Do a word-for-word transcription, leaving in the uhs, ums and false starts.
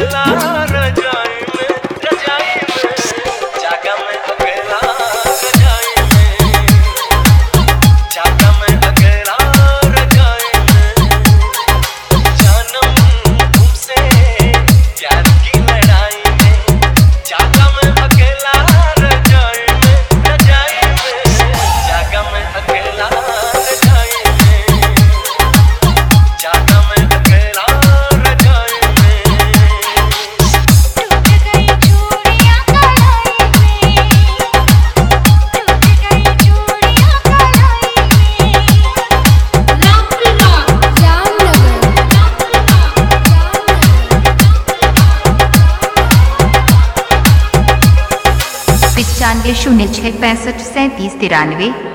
अकेला रजाई में, रजाई में जागा मैं अकेला रजाई में, जागा मैं अकेला रजाई में। जानम तुमसे प्यार की लड़ाई में, जागा मैं अकेला रजाई में, रजाई में जागा मैं अकेला रजाई में, जागा मैं अकेला रजाई में। टूट गई चूड़ियां कलाई में, टूट गई चूड़ियां कलाई में। रामपुरा जामनगर, पिचानवे शून्य छः पैंसठ सैंतीस तिरानवे।